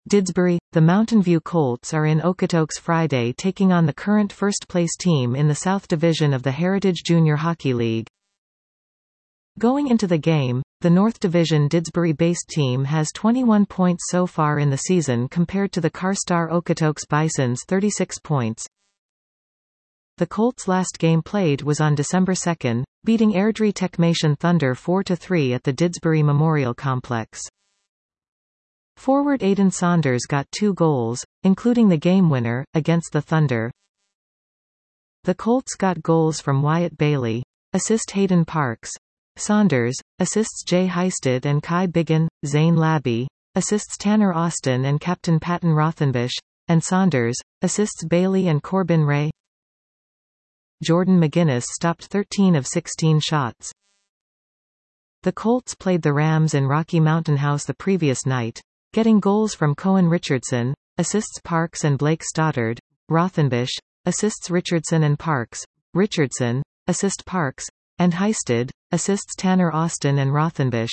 Didsbury. The Mountain View Colts are in Okotoks Friday taking on the current first-place team in the South Division of the Heritage Junior Hockey League. Going into the game, the North Division Didsbury-based team has 21 points so far in the season compared to the Carstar Okotoks Bison's 36 points. The Colts' last game played was on December 2, beating Airdrie Techmation Thunder 4-3 at the Didsbury Memorial Complex. Forward Aidan Saunders got 2 goals, including the game winner, against the Thunder. The Colts got goals from Wyatt Bailey, assist Hayden Parks, Saunders, assists Jay Heisted and Kai Biggin, Zane Labby, assists Tanner Austin and Captain Patton Rothenbush, and Saunders, assists Bailey and Corbin Ray. Jordan McGuinness stopped 13 of 16 shots. The Colts played the Rams in Rocky Mountain House the previous night, getting goals from Cohen Richardson, assists Parks and Blake Stoddard, Rothenbush, assists Richardson and Parks, Richardson, assist Parks, and Heisted, assists Tanner Austin and Rothenbush.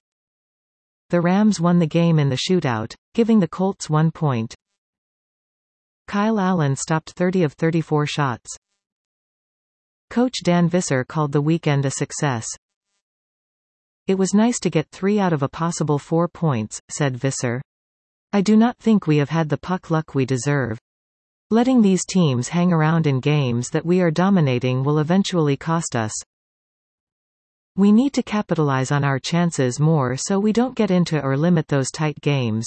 The Rams won the game in the shootout, giving the Colts 1 point. Kyle Allen stopped 30 of 34 shots. Coach Dan Visser called the weekend a success. "It was nice to get 3 out of a possible 4 points," said Visser. "I do not think we have had the puck luck we deserve. Letting these teams hang around in games that we are dominating will eventually cost us. We need to capitalize on our chances more so we don't get into or limit those tight games."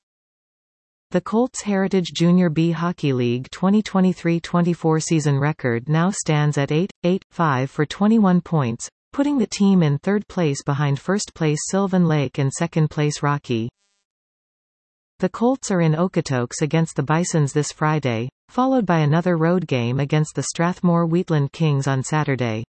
The Colts' Heritage Junior B Hockey League 2023-24 season record now stands at 8-5 for 21 points, putting the team in third place behind first place Sylvan Lake and second place Rocky. The Colts are in Okotoks against the Bisons this Friday, followed by another road game against the Strathmore Wheatland Kings on Saturday.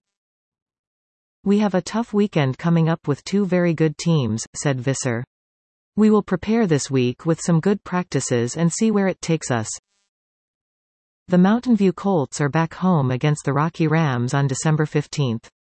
"We have a tough weekend coming up with 2 very good teams," said Visser. "We will prepare this week with some good practices and see where it takes us." The Mountain View Colts are back home against the Rocky Rams on December 15.